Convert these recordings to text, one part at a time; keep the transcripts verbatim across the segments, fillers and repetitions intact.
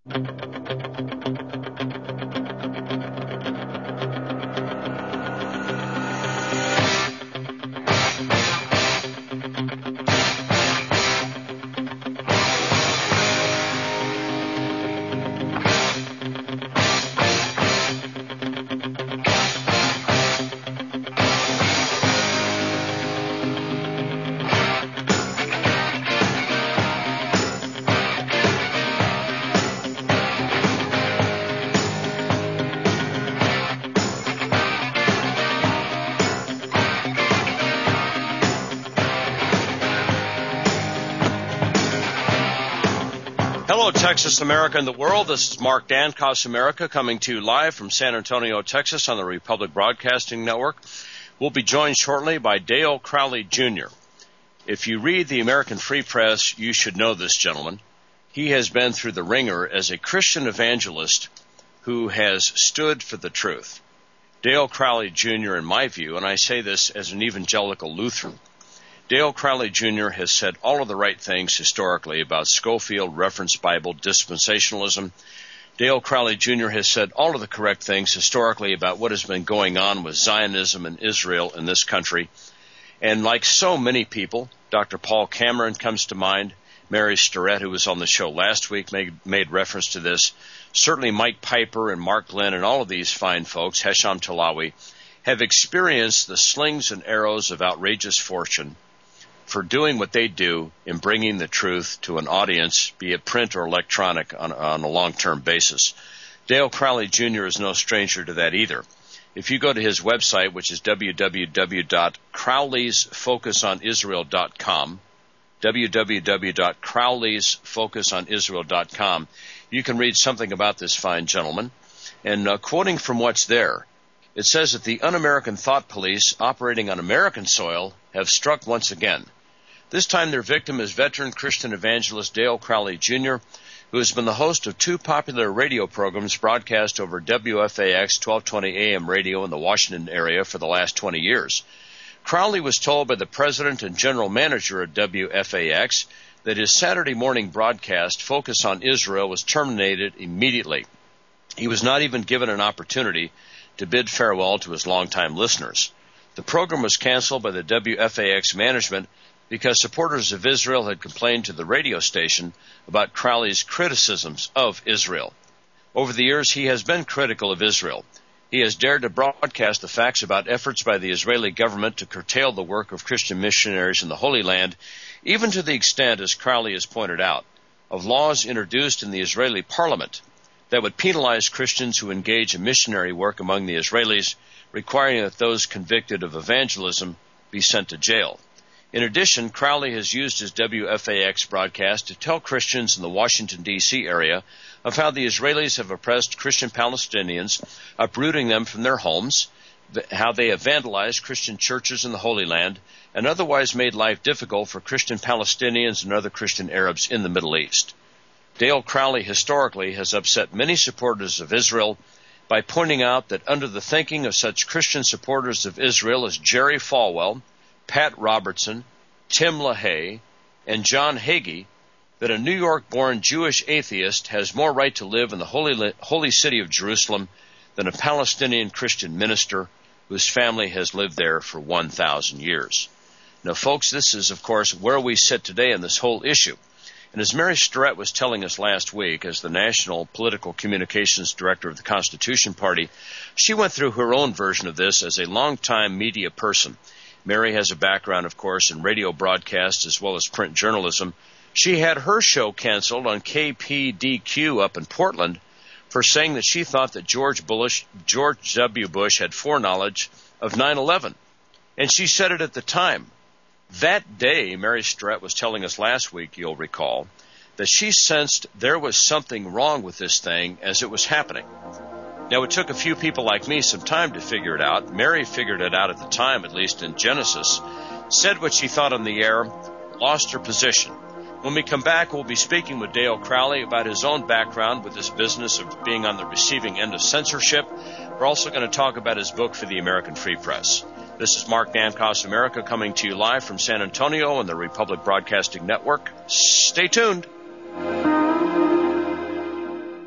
Hello, Texas, America, and the world. This is Mark Dankos, America, coming to you live from San Antonio, Texas, on the Republic Broadcasting Network. We'll be joined shortly by Dale Crowley, Junior If you read the American Free Press, you should know this gentleman. He has been through the ringer as a Christian evangelist who has stood for the truth. Dale Crowley, Junior, in my view, and I say this as an evangelical Lutheran, Dale Crowley, Junior has said all of the right things historically about Scofield, Reference Bible, dispensationalism. Dale Crowley, Junior has said all of the correct things historically about what has been going on with Zionism and Israel in this country. And like so many people, Doctor Paul Cameron comes to mind, Mary Starrett, who was on the show last week, made, made reference to this. Certainly Mike Piper and Mark Glenn and all of these fine folks, Hesham Talawi, have experienced the slings and arrows of outrageous fortune for doing what they do in bringing the truth to an audience, be it print or electronic, on, on a long-term basis. Dale Crowley, Junior is no stranger to that either. If you go to his website, which is w w w dot crowleys focus on israel dot com, w w w dot crowleys focus on israel dot com, you can read something about this fine gentleman. And uh, quoting from what's there, it says that the un-American thought police operating on American soil have struck once again. This time their victim is veteran Christian evangelist Dale Crowley, Junior, who has been the host of two popular radio programs broadcast over W F A X twelve twenty A M radio in the Washington area for the last twenty years. Crowley was told by the president and general manager at W F A X that his Saturday morning broadcast, Focus on Israel, was terminated immediately. He was not even given an opportunity to bid farewell to his longtime listeners. The program was canceled by the W F A X management because supporters of Israel had complained to the radio station about Crowley's criticisms of Israel. Over the years, he has been critical of Israel. He has dared to broadcast the facts about efforts by the Israeli government to curtail the work of Christian missionaries in the Holy Land, even to the extent, as Crowley has pointed out, of laws introduced in the Israeli parliament that would penalize Christians who engage in missionary work among the Israelis, requiring that those convicted of evangelism be sent to jail. In addition, Crowley has used his W F A X broadcast to tell Christians in the Washington, D C area of how the Israelis have oppressed Christian Palestinians, uprooting them from their homes, how they have vandalized Christian churches in the Holy Land, and otherwise made life difficult for Christian Palestinians and other Christian Arabs in the Middle East. Dale Crowley historically has upset many supporters of Israel by pointing out that under the thinking of such Christian supporters of Israel as Jerry Falwell, Pat Robertson, Tim LaHaye, and John Hagee, that a New York-born Jewish atheist has more right to live in the holy, holy city of Jerusalem than a Palestinian Christian minister whose family has lived there for one thousand years. Now, folks, this is, of course, where we sit today in this whole issue. And as Mary Starrett was telling us last week, as the National Political Communications Director of the Constitution Party, she went through her own version of this as a longtime media person. Mary has a background, of course, in radio broadcasts as well as print journalism. She had her show canceled on K P D Q up in Portland for saying that she thought that George Bush, George W. Bush had foreknowledge of nine eleven. And she said it at the time. That day, Mary Starrett was telling us last week, you'll recall, that she sensed there was something wrong with this thing as it was happening. Now, it took a few people like me some time to figure it out. Mary figured it out at the time, at least in Genesis, said what she thought on the air, lost her position. When we come back, we'll be speaking with Dale Crowley about his own background with this business of being on the receiving end of censorship. We're also going to talk about his book for the American Free Press. This is Mark Dankos, America, coming to you live from San Antonio on the Republic Broadcasting Network. Stay tuned.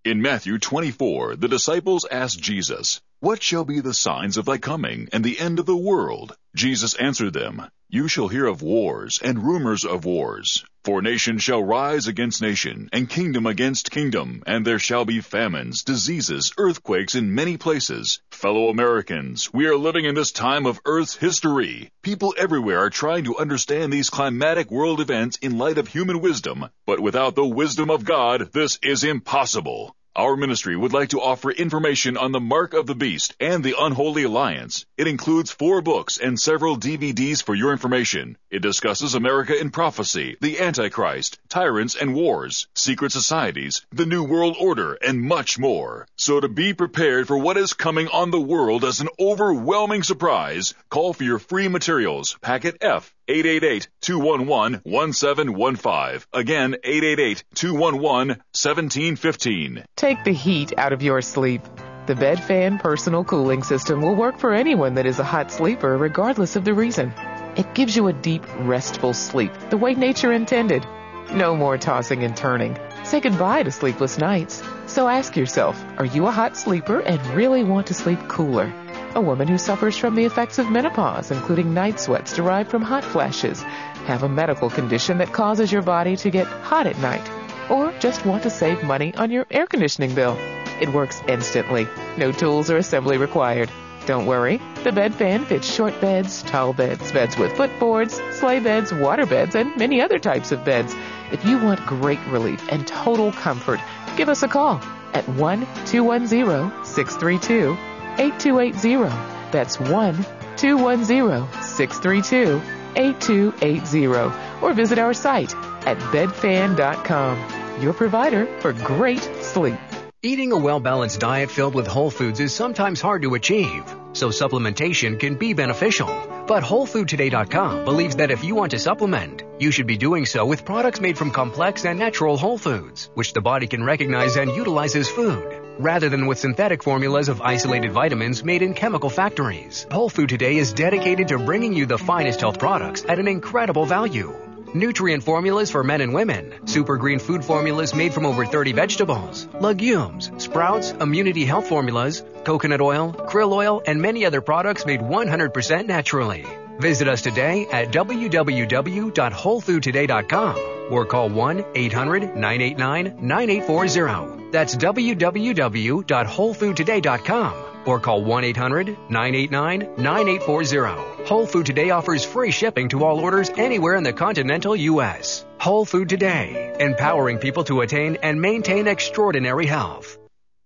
In Matthew twenty-four, the disciples asked Jesus, "What shall be the signs of thy coming and the end of the world?" Jesus answered them, "You shall hear of wars and rumors of wars. For nation shall rise against nation, and kingdom against kingdom, and there shall be famines, diseases, earthquakes in many places. Fellow Americans, we are living in this time of Earth's history. People everywhere are trying to understand these climatic world events in light of human wisdom, but without the wisdom of God, this is impossible. Our ministry would like to offer information on the Mark of the Beast and the Unholy Alliance. It includes four books and several D V Ds for your information. It discusses America in prophecy, the Antichrist, tyrants and wars, secret societies, the New World Order, and much more. So to be prepared for what is coming on the world as an overwhelming surprise, call for your free materials, packet F, eight eight eight, two one one, one seven one five. Again, eight eight eight, two one one, one seven one five. Take the heat out of your sleep. The BedFan Personal Cooling System will work for anyone that is a hot sleeper, regardless of the reason. It gives you a deep, restful sleep, the way nature intended. No more tossing and turning. Say goodbye to sleepless nights. So ask yourself, are you a hot sleeper and really want to sleep cooler? A woman who suffers from the effects of menopause, including night sweats derived from hot flashes, have a medical condition that causes your body to get hot at night, or just want to save money on your air conditioning bill. It works instantly. No tools or assembly required. Don't worry. The BedFan fits short beds, tall beds, beds with footboards, sleigh beds, water beds, and many other types of beds. If you want great relief and total comfort, give us a call at one two one zero, six three two, eight two eight zero. That's one two one zero, six three two, eight two eight zero. Or visit our site at bedfan dot com. Your provider for great sleep. Eating a well-balanced diet filled with whole foods is sometimes hard to achieve, so supplementation can be beneficial. But whole food today dot com believes that if you want to supplement, you should be doing so with products made from complex and natural whole foods, which the body can recognize and utilize as food, rather than with synthetic formulas of isolated vitamins made in chemical factories. Whole Food Today is dedicated to bringing you the finest health products at an incredible value. Nutrient formulas for men and women, super green food formulas made from over thirty vegetables, legumes, sprouts, immunity health formulas, coconut oil, krill oil, and many other products made one hundred percent naturally. Visit us today at w w w dot whole food today dot com or call one eight hundred, nine eight nine, nine eight four zero. That's w w w dot whole food today dot com or call one eight hundred, nine eight nine, nine eight four zero. Whole Food Today offers free shipping to all orders anywhere in the continental U S Whole Food Today, empowering people to attain and maintain extraordinary health.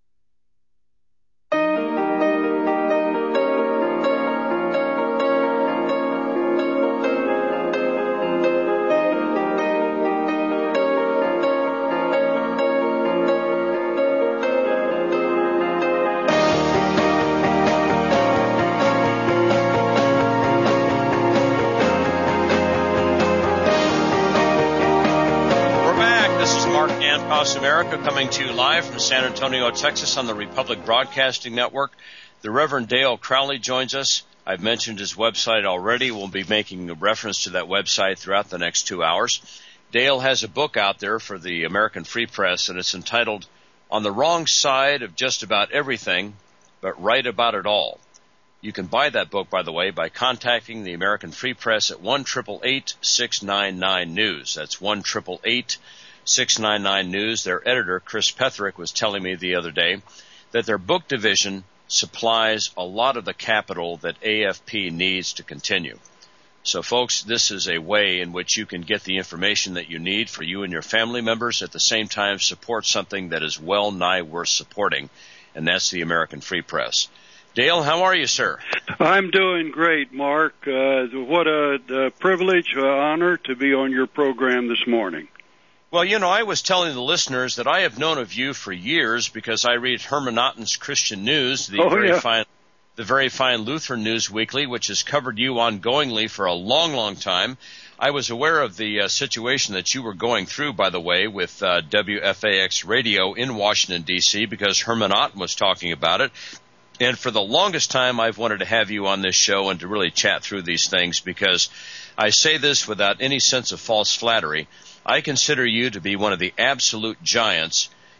America, coming to you live from San Antonio, Texas on the Republic Broadcasting Network. The Reverend Dale Crowley joins us. I've mentioned his website already. We'll be making a reference to that website throughout the next two hours. Dale has a book out there for the American Free Press, and it's entitled On the Wrong Side of Just About Everything, but Right About It All. You can buy that book, by the way, by contacting the American Free Press at one eight eight eight, six nine nine, news. That's one eight eight eight, six nine nine, news. Their editor, Chris Petherick, was telling me the other day that their book division supplies a lot of the capital that A F P needs to continue. So, folks, this is a way in which you can get the information that you need for you and your family members, at the same time support something that is well nigh worth supporting, and that's the American Free Press. Dale, how are you, sir? I'm doing great, Mark. Uh, what a, a privilege, uh, honor to be on your program this morning. Well, you know, I was telling the listeners that I have known of you for years because I read Herman Otten's Christian News, the oh, very yeah. fine, the very fine Lutheran News Weekly, which has covered you ongoingly for a long, long time. I was aware of the uh, situation that you were going through, by the way, with uh, W F A X Radio in Washington, D C, because Herman Otten was talking about it. And for the longest time, I've wanted to have you on this show and to really chat through these things, because I say this without any sense of false flattery. I consider you to be one of the absolute giants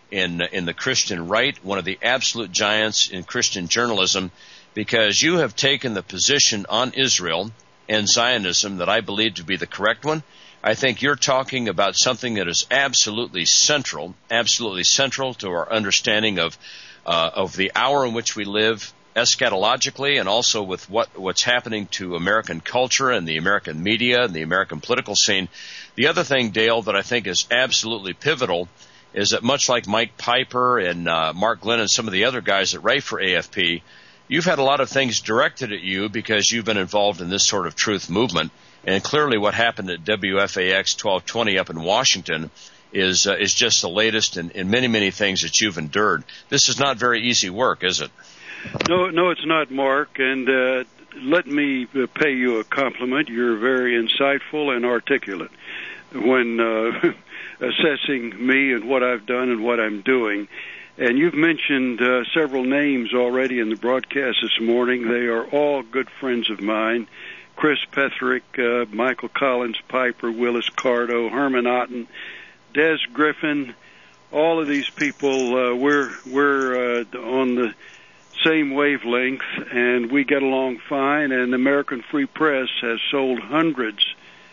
in in the Christian right, one of the absolute giants in Christian journalism, because you have taken the position on Israel and Zionism that I believe to be the correct one. I think you're talking about something that is absolutely central, absolutely central to our understanding of uh, of the hour in which we live eschatologically, and also with what what's happening to American culture and the American media and the American political scene. The other thing, Dale, that I think is absolutely pivotal is that much like Mike Piper and uh, Mark Glenn and some of the other guys that write for A F P, you've had a lot of things directed at you because you've been involved in this sort of truth movement. And clearly what happened at W F A X twelve twenty up in Washington is uh, is just the latest in, in many, many things that you've endured. This is not very easy work, is it? No, no, it's not, Mark. And uh, let me pay you a compliment. You're very insightful and articulate when uh, assessing me and what I've done and what I'm doing. And you've mentioned uh, several names already in the broadcast this morning. They are all good friends of mine. Chris Petherick, uh, Michael Collins Piper, Willis Cardo, Herman Otten, Des Griffin, all of these people, uh, we're we're uh, on the same wavelength, and we get along fine, and American Free Press has sold hundreds,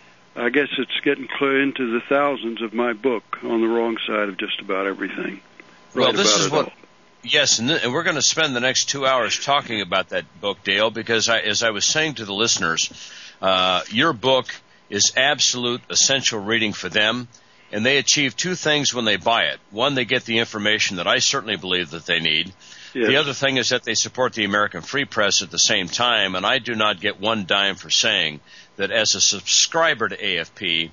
I guess it's getting clear into the thousands of my book, On the Wrong Side of Just About Everything. Well, right this about is it what... all. Yes, and, th- and we're going to spend the next two hours talking about that book, Dale, because I, as I was saying to the listeners, uh, your book is absolute essential reading for them, and they achieve two things when they buy it. One, they get the information that I certainly believe that they need. Yes. The other thing is that they support the American Free Press at the same time, and I do not get one dime for saying that as a subscriber to A F P,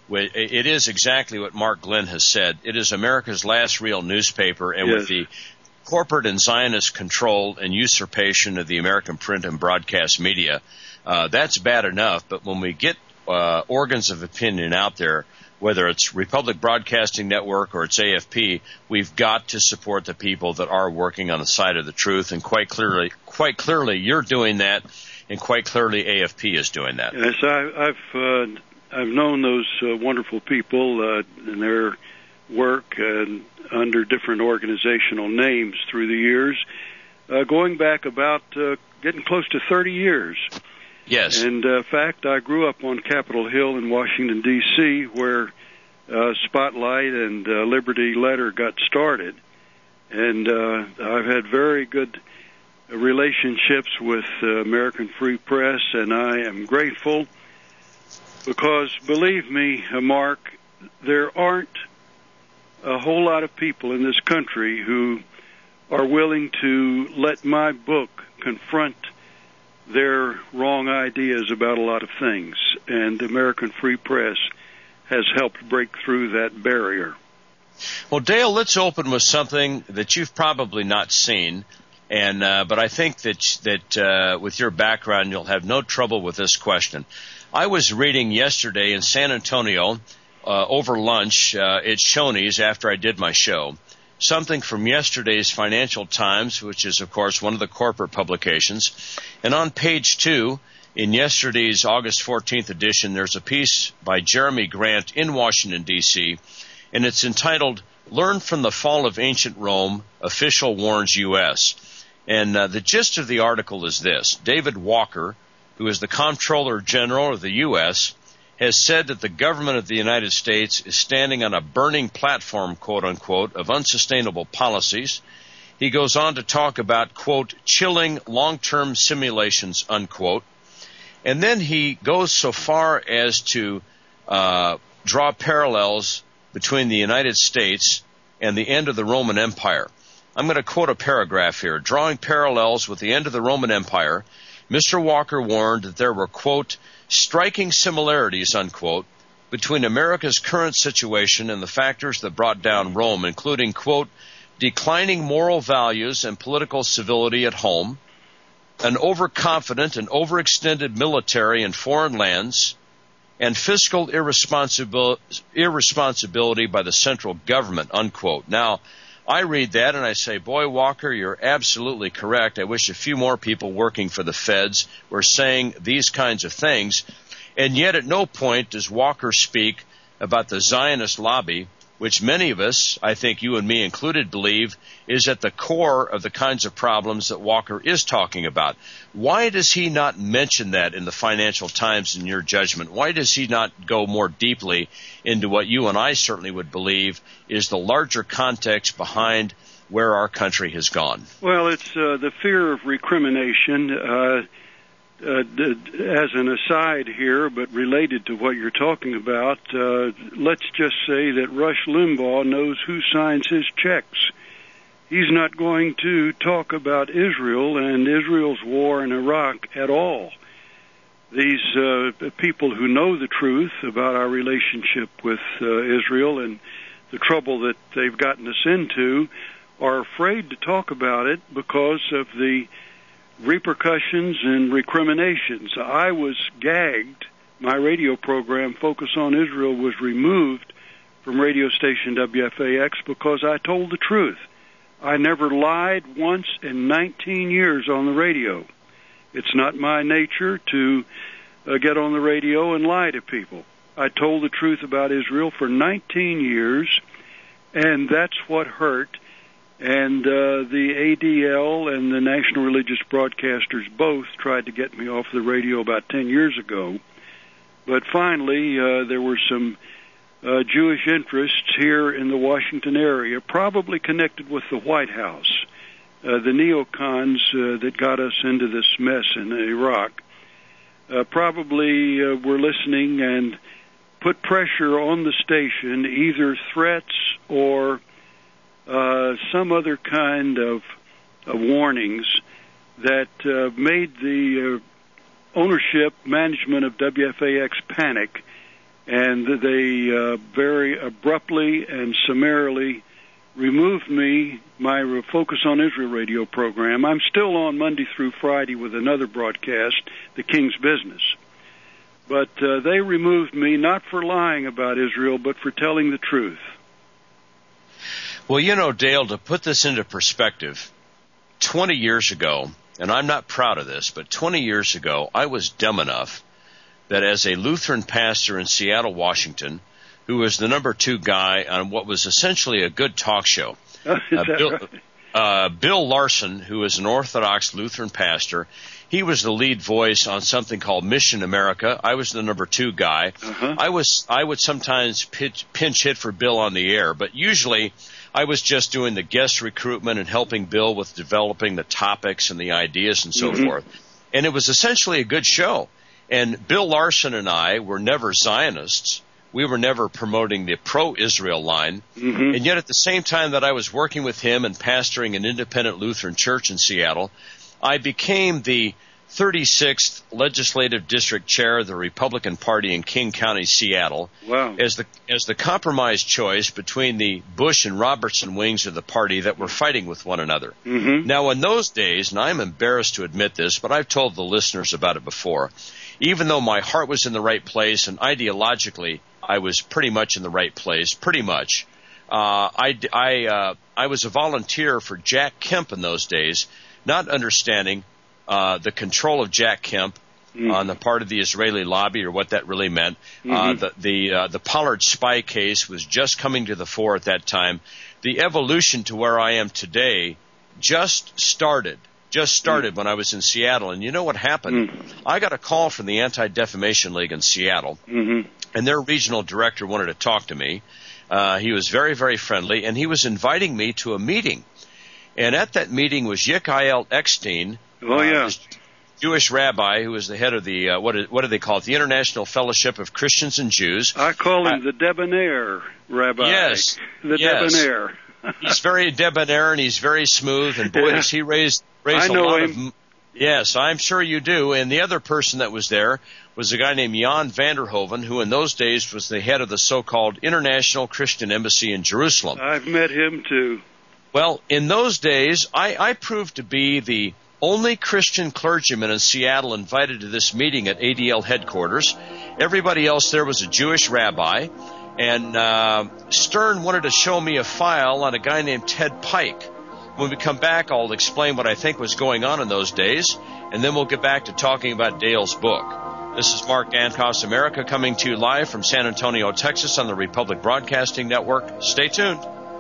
it is exactly what Mark Glenn has said. It is America's last real newspaper, and yes. with the corporate and Zionist control and usurpation of the American print and broadcast media, uh, that's bad enough. But when we get uh, organs of opinion out there, whether it's Republic Broadcasting Network or it's A F P, we've got to support the people that are working on the side of the truth. And quite clearly, quite clearly, you're doing that, and quite clearly, A F P is doing that. Yes, I, I've uh, I've known those uh, wonderful people uh, and their work and under different organizational names through the years, uh, going back about uh, getting close to thirty years. Yes. And uh, in fact, I grew up on Capitol Hill in Washington, D C, where uh, Spotlight and uh, Liberty Letter got started. And uh, I've had very good relationships with uh, American Free Press, and I am grateful because, believe me, Mark, there aren't a whole lot of people in this country who are willing to let my book confront their wrong ideas about a lot of things, and American Free Press has helped break through that barrier. Well, Dale, let's open with something that you've probably not seen, and uh, but I think that that uh, with your background, you'll have no trouble with this question. I was reading yesterday in San Antonio uh, over lunch uh, at Shoney's after I did my show, something from yesterday's Financial Times, which is, of course, one of the corporate publications. And on page two, in yesterday's August fourteenth edition, there's a piece by Jeremy Grant in Washington, D C, and it's entitled, Learn from the Fall of Ancient Rome, Official Warns U S And uh, the gist of the article is this. David Walker, who is the Comptroller General of the U S, has said that the government of the United States is standing on a burning platform, quote unquote, of unsustainable policies. He goes on to talk about, quote, chilling long-term simulations, unquote. And then he goes so far as to uh, draw parallels between the United States and the end of the Roman Empire. I'm going to quote a paragraph here. Drawing parallels with the end of the Roman Empire, Mister Walker warned that there were, quote, striking similarities, unquote, between America's current situation and the factors that brought down Rome, including, quote, declining moral values and political civility at home, an overconfident and overextended military in foreign lands, and fiscal irresponsibil- irresponsibility by the central government, unquote. Now, I read that and I say, boy, Walker, you're absolutely correct. I wish a few more people working for the feds were saying these kinds of things. And yet at no point does Walker speak about the Zionist lobby which many of us, I think you and me included, believe is at the core of the kinds of problems that Walker is talking about. Why does he not mention that in the Financial Times in your judgment? Why does he not go more deeply into what you and I certainly would believe is the larger context behind where our country has gone? Well, it's uh, the fear of recrimination. Uh, uh, d- as an aside here, but related to what you're talking about, uh, let's just say that Rush Limbaugh knows who signs his checks. He's not going to talk about Israel and Israel's war in Iraq at all. These uh, people who know the truth about our relationship with uh, Israel and the trouble that they've gotten us into are afraid to talk about it because of the repercussions and recriminations. I was gagged. My radio program, Focus on Israel, was removed from radio station W F A X because I told the truth. I never lied once in nineteen years on the radio. It's not my nature to uh, get on the radio and lie to people. I told the truth about Israel for nineteen years, and that's what hurt. And uh, the A D L and the National Religious Broadcasters both tried to get me off the radio about ten years ago. But finally, uh, there were some uh, Jewish interests here in the Washington area, probably connected with the White House, uh, the neocons uh, that got us into this mess in Iraq, uh, probably uh, were listening and put pressure on the station, either threats or Uh, some other kind of, of warnings that uh, made the uh, ownership management of W F A X panic, and they uh, very abruptly and summarily removed me, my Focus on Israel radio program. I'm still on Monday through Friday with another broadcast, The King's Business. But uh, they removed me not for lying about Israel, but for telling the truth. Well, you know, Dale, to put this into perspective, twenty years ago, and I'm not proud of this, but twenty years ago, I was dumb enough that as a Lutheran pastor in Seattle, Washington, who was the number two guy on what was essentially a good talk show, uh, Bill, right? uh, Bill Larson, who is an Orthodox Lutheran pastor, he was the lead voice on something called Mission America. I was the number two guy. Uh-huh. I was I would sometimes pitch, pinch hit for Bill on the air, but usually I was just doing the guest recruitment and helping Bill with developing the topics and the ideas and so mm-hmm. forth. And it was essentially a good show. And Bill Larson and I were never Zionists. We were never promoting the pro-Israel line. Mm-hmm. And yet at the same time that I was working with him and pastoring an independent Lutheran church in Seattle, I became the thirty-sixth Legislative District Chair of the Republican Party in King County, Seattle, wow. as the as the compromise choice between the Bush and Robertson wings of the party that were fighting with one another. Mm-hmm. Now, in those days, and I'm embarrassed to admit this, but I've told the listeners about it before, even though my heart was in the right place and ideologically I was pretty much in the right place, pretty much, uh, I, I, uh, I was a volunteer for Jack Kemp in those days, not understanding Uh, the control of Jack Kemp mm-hmm. on the part of the Israeli lobby, or what that really meant. Mm-hmm. Uh, the the, uh, the Pollard spy case was just coming to the fore at that time. The evolution to where I am today just started, just started mm-hmm. when I was in Seattle. And you know what happened? Mm-hmm. I got a call from the Anti-Defamation League in Seattle, mm-hmm. and their regional director wanted to talk to me. Uh, he was very, very friendly, and he was inviting me to a meeting. And at that meeting was Yichael Eckstein, Oh, yeah. Uh, Jewish rabbi who was the head of the, uh, what, is, what do they call it, the International Fellowship of Christians and Jews. I call him uh, the debonair rabbi. Yes. The yes. debonair. He's very debonair and he's very smooth, and boy, yeah. does he raise, raise I a know lot him. of... Yes, I'm sure you do. And the other person that was there was a guy named Jan Vanderhoven, who in those days was the head of the so-called International Christian Embassy in Jerusalem. I've met him, too. Well, in those days, I, I proved to be the only Christian clergyman in Seattle invited to this meeting at A D L headquarters. Everybody else there was a Jewish rabbi. And uh, Stern wanted to show me a file on a guy named Ted Pike. When we come back, I'll explain what I think was going on in those days, and then we'll get back to talking about Dale's book. This is Mark Dancos, America, coming to you live from San Antonio, Texas on the Republic Broadcasting Network. Stay tuned.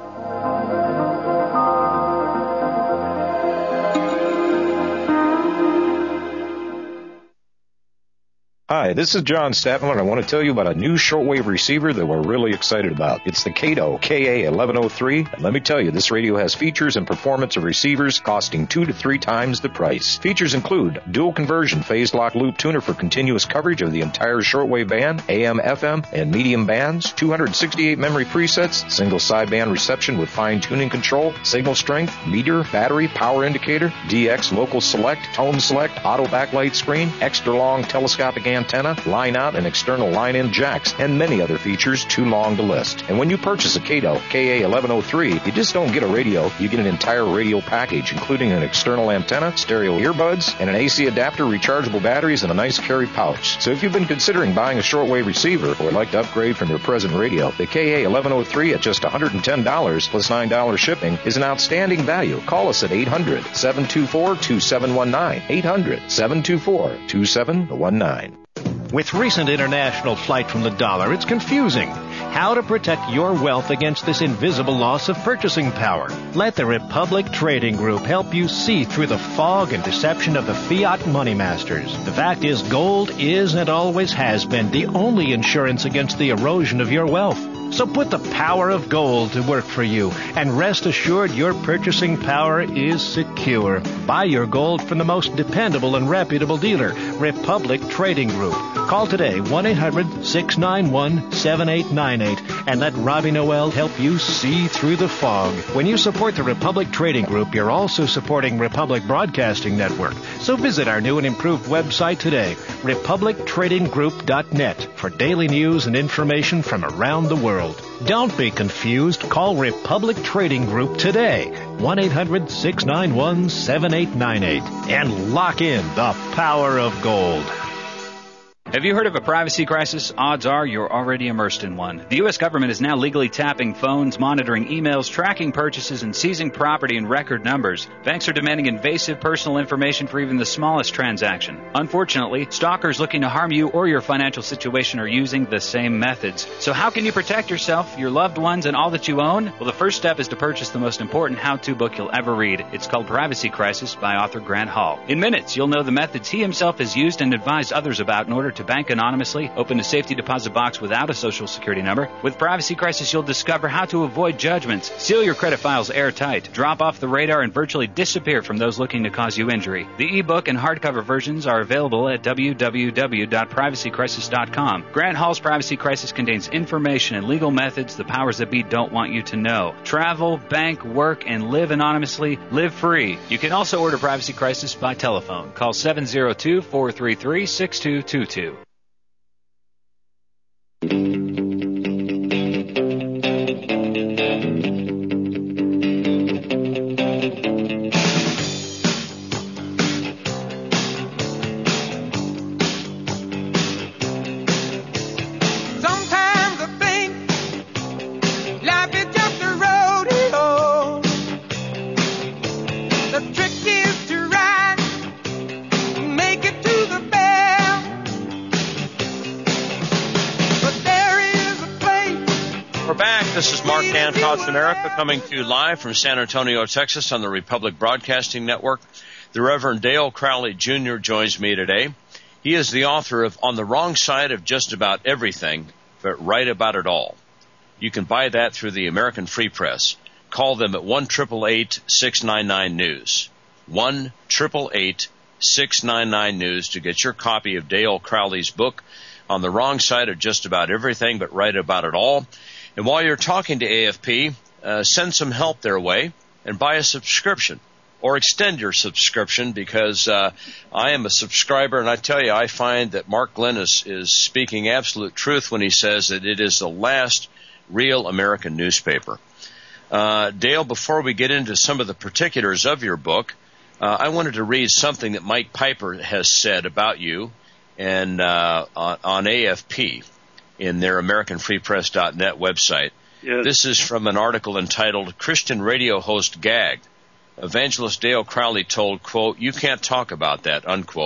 Hi, this is John Statman, and I want to tell you about a new shortwave receiver that we're really excited about. It's the Kato K A eleven oh three, and let me tell you, this radio has features and performance of receivers costing two to three times the price. Features include dual conversion phase lock loop tuner for continuous coverage of the entire shortwave band, A M, F M, and medium bands, two hundred sixty-eight memory presets, single sideband reception with fine tuning control, signal strength, meter, battery, power indicator, D X local select, tone select, auto backlight screen, extra long telescopic antenna, line out and external line in jacks, and many other features too long to list. And when you purchase a Kato K A eleven oh three, you just don't get a radio, you get an entire radio package, including an external antenna, stereo earbuds, and an A C adapter, rechargeable batteries, and a nice carry pouch. So if you've been considering buying a shortwave receiver or would like to upgrade from your present radio, the K A eleven oh three at just one hundred ten dollars plus nine dollars shipping is an outstanding value. Call us at eight hundred, seven two four, two seven one nine, eight hundred, seven two four, two seven one nine. With recent international flight from the dollar, it's confusing. How to protect your wealth against this invisible loss of purchasing power. Let the Republic Trading Group help you see through the fog and deception of the fiat money masters. The fact is, gold is and always has been the only insurance against the erosion of your wealth. So put the power of gold to work for you, and rest assured your purchasing power is secure. Buy your gold from the most dependable and reputable dealer, Republic Trading Group. Call today, one eight hundred, six nine one, seven eight nine eight, and let Robbie Noel help you see through the fog. When you support the Republic Trading Group, you're also supporting Republic Broadcasting Network. So visit our new and improved website today, republic trading group dot net, for daily news and information from around the world. Don't be confused. Call Republic Trading Group today, one eight hundred, six nine one, seven eight nine eight, and lock in the power of gold. Have you heard of a privacy crisis? Odds are you're already immersed in one. The U S government is now legally tapping phones, monitoring emails, tracking purchases, and seizing property in record numbers. Banks are demanding invasive personal information for even the smallest transaction. Unfortunately, stalkers looking to harm you or your financial situation are using the same methods. So how can you protect yourself, your loved ones, and all that you own? Well, the first step is to purchase the most important how-to book you'll ever read. It's called Privacy Crisis by author Grant Hall. In minutes, you'll know the methods he himself has used and advised others about in order to bank anonymously, open a safety deposit box without a social security number. With Privacy Crisis, you'll discover how to avoid judgments, seal your credit files airtight, drop off the radar, and virtually disappear from those looking to cause you injury. The ebook and hardcover versions are available at w w w dot privacy crisis dot com. Grant Hall's Privacy Crisis contains information and legal methods the powers that be don't want you to know. Travel, bank, work, and live anonymously. Live free. You can also order Privacy Crisis by telephone. Call seven zero two, four three three, six two two two. This is Mark Dancos, America, coming to you live from San Antonio, Texas on the Republic Broadcasting Network. The Reverend Dale Crowley Junior joins me today. He is the author of On the Wrong Side of Just About Everything, but Right About It All. You can buy that through the American Free Press. Call them at one eight eight eight, six nine nine, news. one eight eight eight, six nine nine, news to get your copy of Dale Crowley's book, On the Wrong Side of Just About Everything, but Right About It All. And while you're talking to A F P, uh, send some help their way and buy a subscription or extend your subscription, because uh, I am a subscriber, and I tell you, I find that Mark Glenn is, is speaking absolute truth when he says that it is the last real American newspaper. Uh, Dale, before we get into some of the particulars of your book, uh, I wanted to read something that Mike Piper has said about you and uh, on, on A F P. In their American Free Press dot net website. Yes. This is from an article entitled Christian Radio Host Gagged. Evangelist Dale Crowley told, quote, "You can't talk about that," unquote,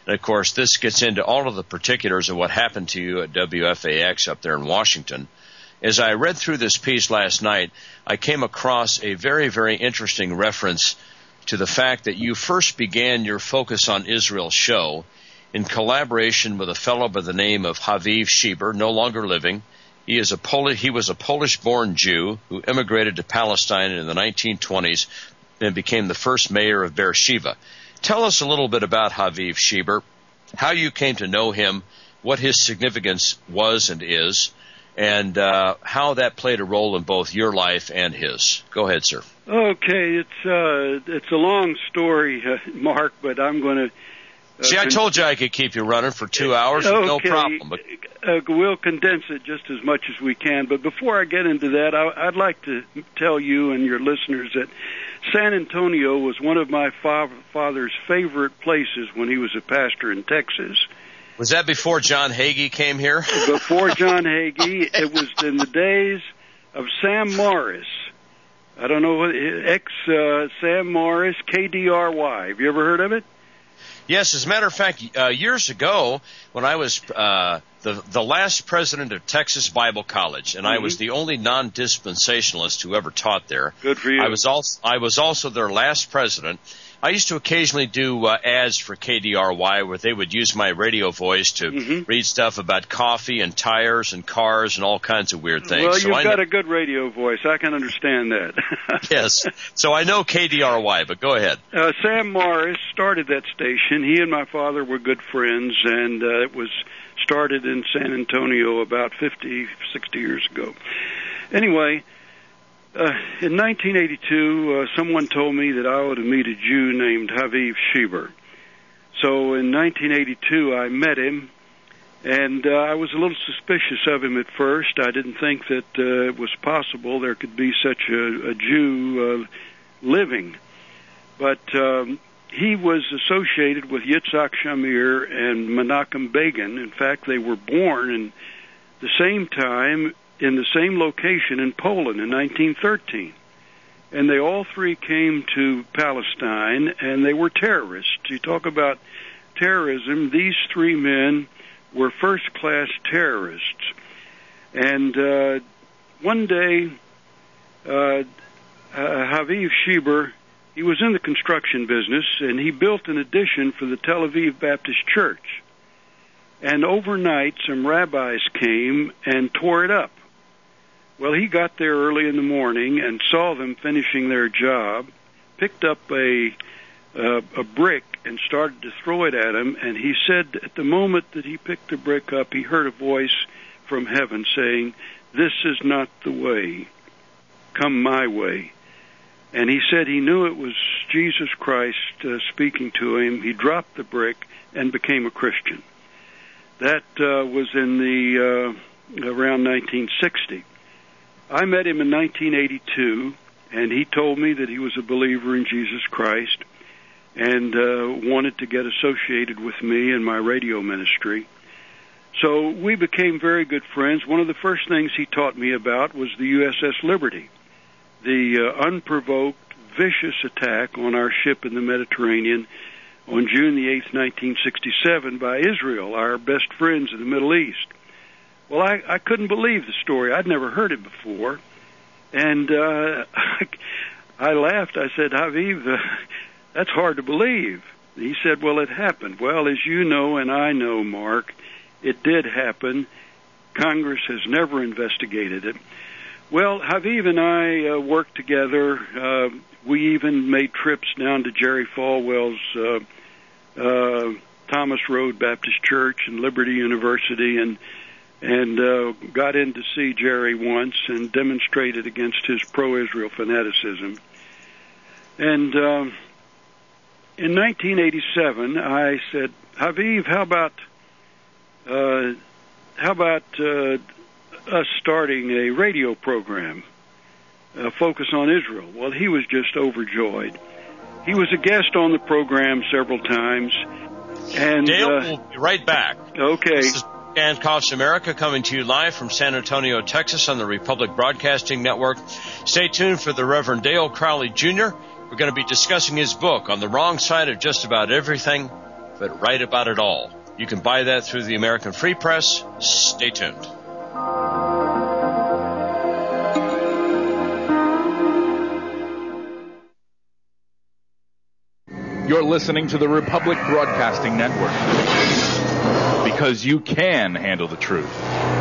And, of course, this gets into all of the particulars of what happened to you at W F A X up there in Washington. As I read through this piece last night, I came across a very, very interesting reference to the fact that you first began your Focus on Israel show in collaboration with a fellow by the name of Haviv Shiber, no longer living. He is a Poli- he was a Polish-born Jew who immigrated to Palestine in the nineteen twenties and became the first mayor of Beersheba. Tell us a little bit about Haviv Shiber, how you came to know him, what his significance was and is, and uh, how that played a role in both your life and his. Go ahead, sir. Okay, it's uh, it's a long story, uh, Mark, but I'm going to... Uh, See, I told you I could keep you running for two hours, okay, no problem. But uh, we'll condense it just as much as we can. But before I get into that, I, I'd like to tell you and your listeners that San Antonio was one of my fa- father's favorite places when he was a pastor in Texas. Was that before John Hagee came here? Before John Hagee. It was in the days of Sam Morris. I don't know what, ex uh, Sam Morris, K D R Y. Have you ever heard of it? Yes, as a matter of fact, uh, years ago, when I was uh, the the last president of Texas Bible College, and mm-hmm. I was the only non-dispensationalist who ever taught there. Good for you. I was also I was also their last president. I used to occasionally do uh, ads for K D R Y where they would use my radio voice to mm-hmm. read stuff about coffee and tires and cars and all kinds of weird things. Well, so you've I got know- a good radio voice. I can understand that. Yes. So I know K D R Y, but go ahead. Uh, Sam Morris started that station. He and my father were good friends, and uh, it was started in San Antonio about fifty, sixty years ago. Anyway... Uh, in nineteen eighty-two, uh, someone told me that I ought to meet a Jew named Haviv Shiber. So in nineteen eighty-two, I met him, and uh, I was a little suspicious of him at first. I didn't think that uh, it was possible there could be such a, a Jew uh, living. But um, he was associated with Yitzhak Shamir and Menachem Begin. In fact, they were born in the same time in the same location in Poland in nineteen thirteen. And they all three came to Palestine, and they were terrorists. You talk about terrorism, these three men were first-class terrorists. And uh, one day, uh, uh, Haviv Shiber, he was in the construction business, and he built an addition for the Tel Aviv Baptist Church. And overnight, some rabbis came and tore it up. Well, he got there early in the morning and saw them finishing their job, picked up a uh, a brick and started to throw it at him. And he said at the moment that he picked the brick up, he heard a voice from heaven saying, "This is not the way. Come my way." And he said he knew it was Jesus Christ uh, speaking to him. He dropped the brick and became a Christian. That uh, was in the uh, around nineteen sixty. I met him in nineteen eighty-two, and he told me that he was a believer in Jesus Christ and uh, wanted to get associated with me in my radio ministry. So we became very good friends. One of the first things he taught me about was the U S S Liberty, the uh, unprovoked, vicious attack on our ship in the Mediterranean on June the eighth, nineteen sixty-seven by Israel, our best friends in the Middle East. Well, I, I couldn't believe the story. I'd never heard it before. And uh, I, I laughed. I said, Haviv, uh, that's hard to believe. He said, well, it happened. Well, as you know and I know, Mark, it did happen. Congress has never investigated it. Well, Haviv and I uh, worked together. Uh, we even made trips down to Jerry Falwell's uh, uh, Thomas Road Baptist Church and Liberty University, and and uh, got in to see Jerry once and demonstrated against his pro-Israel fanaticism. And um, in nineteen eighty-seven, I said, Haviv, how about uh, how about uh, us starting a radio program, uh, Focus on Israel? Well, he was just overjoyed. He was a guest on the program several times. And Dale, uh, we'll be right back. Okay. This is And Cops America coming to you live from San Antonio, Texas on the Republic Broadcasting Network. Stay tuned for the Reverend Dale Crowley Junior We're going to be discussing his book, On the Wrong Side of Just About Everything, but right about it all. You can buy that through the American Free Press. Stay tuned. You're listening to the Republic Broadcasting Network, because you can handle the truth.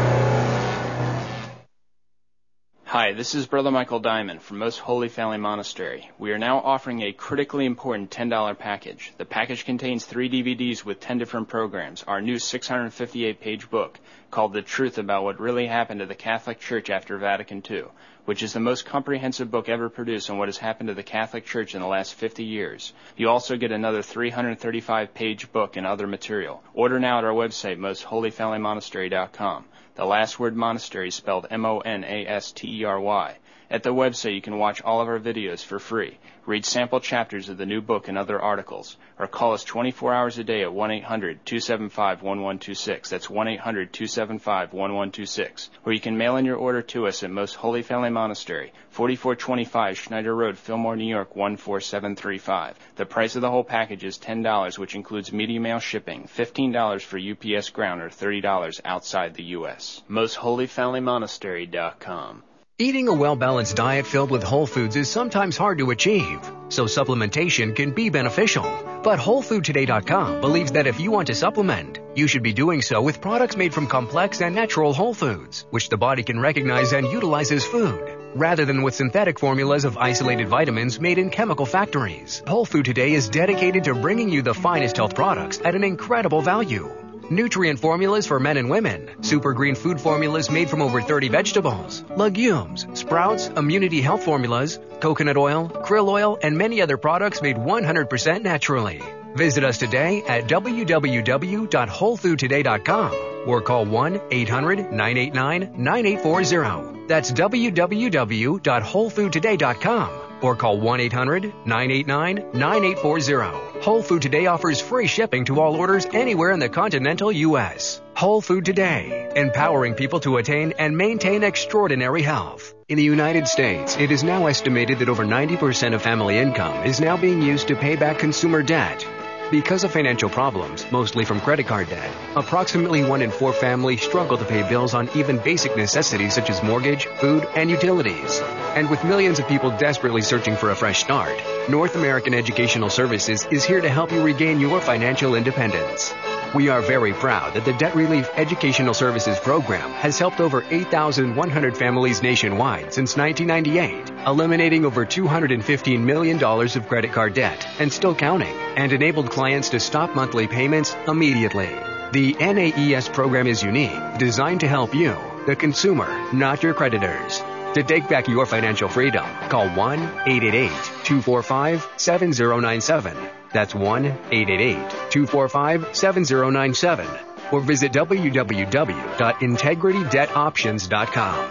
Hi, this is Brother Michael Diamond from Most Holy Family Monastery. We are now offering a critically important ten dollars package. The package contains three D V Ds with ten different programs, our new six hundred fifty-eight page book called The Truth About What Really Happened to the Catholic Church After Vatican Two, which is the most comprehensive book ever produced on what has happened to the Catholic Church in the last fifty years. You also get another three hundred thirty-five page book and other material. Order now at our website, most holy family monastery dot com. The last word monastery is spelled M O N A S T E R Y. At the website, you can watch all of our videos for free, read sample chapters of the new book and other articles, or call us twenty-four hours a day at one eight hundred two seven five one one two six. That's one eight hundred two seven five one one two six. Or you can mail in your order to us at Most Holy Family Monastery, forty-four twenty-five Schneider Road, Fillmore, New York, one four seven three five. The price of the whole package is ten dollars, which includes media mail shipping, fifteen dollars for U P S ground, or thirty dollars outside the U S most holy family monastery dot com. Eating a well-balanced diet filled with whole foods is sometimes hard to achieve, so supplementation can be beneficial. But Whole Food Today dot com believes that if you want to supplement, you should be doing so with products made from complex and natural whole foods, which the body can recognize and utilize as food, rather than with synthetic formulas of isolated vitamins made in chemical factories. Whole Food Today is dedicated to bringing you the finest health products at an incredible value. Nutrient formulas for men and women, super green food formulas made from over thirty vegetables, legumes, sprouts, immunity health formulas, coconut oil, krill oil, and many other products made one hundred percent naturally. Visit us today at w w w dot whole food today dot com or call one eight hundred nine eight nine nine eight four zero. That's w w w dot whole food today dot com or call one eight hundred nine eight nine nine eight four zero. Whole Food Today offers free shipping to all orders anywhere in the continental U S Whole Food Today, empowering people to attain and maintain extraordinary health. In the United States, it is now estimated that over ninety percent of family income is now being used to pay back consumer debt. Because of financial problems, mostly from credit card debt, approximately one in four families struggle to pay bills on even basic necessities such as mortgage, food, and utilities. And with millions of people desperately searching for a fresh start, North American Educational Services is here to help you regain your financial independence. We are very proud that the Debt Relief Educational Services Program has helped over eight thousand one hundred families nationwide since nineteen ninety-eight, eliminating over two hundred fifteen million dollars of credit card debt and still counting, and enabled clients to stop monthly payments immediately. The N A E S program is unique, designed to help you, the consumer, not your creditors. To take back your financial freedom, call one eight eight eight two four five seven zero nine seven. That's one eight eight eight two four five seven zero nine seven. Or visit w w w dot integrity debt options dot com.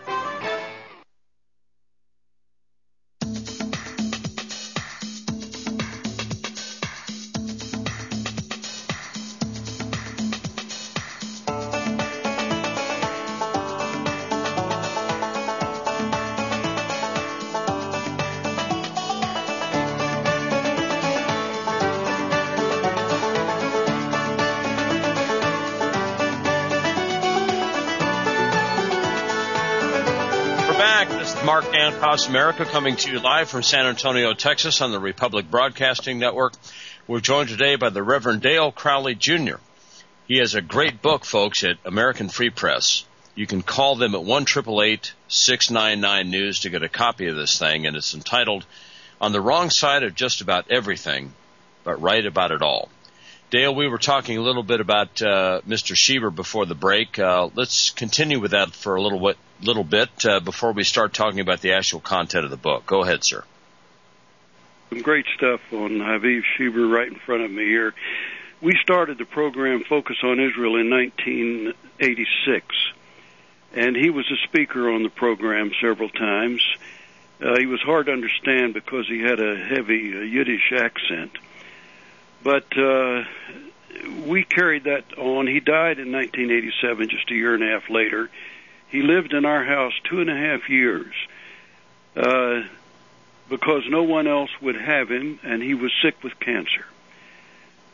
Mark Dan Across America coming to you live from San Antonio, Texas on the Republic Broadcasting Network. We're joined today by the Reverend Dale Crowley, Junior He has a great book, folks, at American Free Press. You can call them at one eight eight eight six nine nine news to get a copy of this thing, and it's entitled On the Wrong Side of Just About Everything, but Right About It All. Dale, we were talking a little bit about uh, Mister Schieber before the break. Uh, let's continue with that for a little bit, little bit uh, before we start talking about the actual content of the book. Go ahead, sir. Some great stuff on Haviv Schieber right in front of me here. We started the program Focus on Israel in nineteen eighty-six, and he was a speaker on the program several times. Uh, he was hard to understand because he had a heavy uh, Yiddish accent. But uh, we carried that on. He died in nineteen eighty-seven, just a year and a half later. He lived in our house two and a half years uh, because no one else would have him, and he was sick with cancer.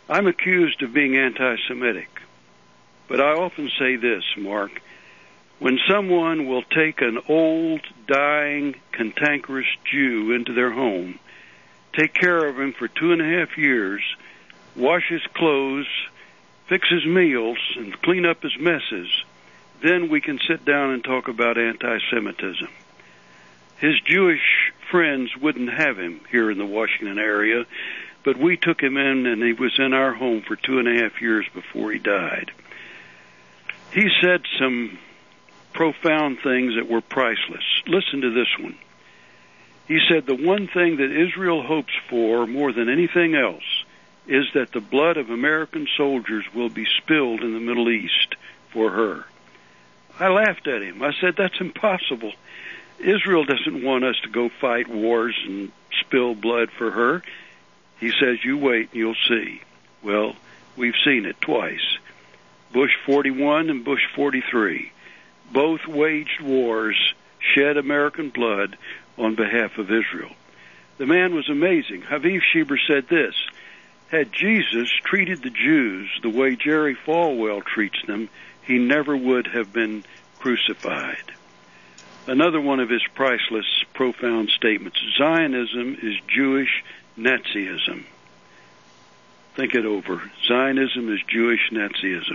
I'm accused of being anti-Semitic, but I often say this, Mark. When someone will take an old, dying, cantankerous Jew into their home, take care of him for two and a half years, wash his clothes, fix his meals, and clean up his messes, then we can sit down and talk about anti-Semitism. His Jewish friends wouldn't have him here in the Washington area, but we took him in, and he was in our home for two and a half years before he died. He said some profound things that were priceless. Listen to this one. He said, the one thing that Israel hopes for more than anything else is that the blood of American soldiers will be spilled in the Middle East for her. I laughed at him. I said, that's impossible. Israel doesn't want us to go fight wars and spill blood for her. He says, you wait and you'll see. Well, we've seen it twice. Bush forty-one and Bush forty-three. Both waged wars, shed American blood on behalf of Israel. The man was amazing. Haviv Sheber said this, had Jesus treated the Jews the way Jerry Falwell treats them, he never would have been crucified. Another one of his priceless, profound statements, Zionism is Jewish Nazism. Think it over. Zionism is Jewish Nazism.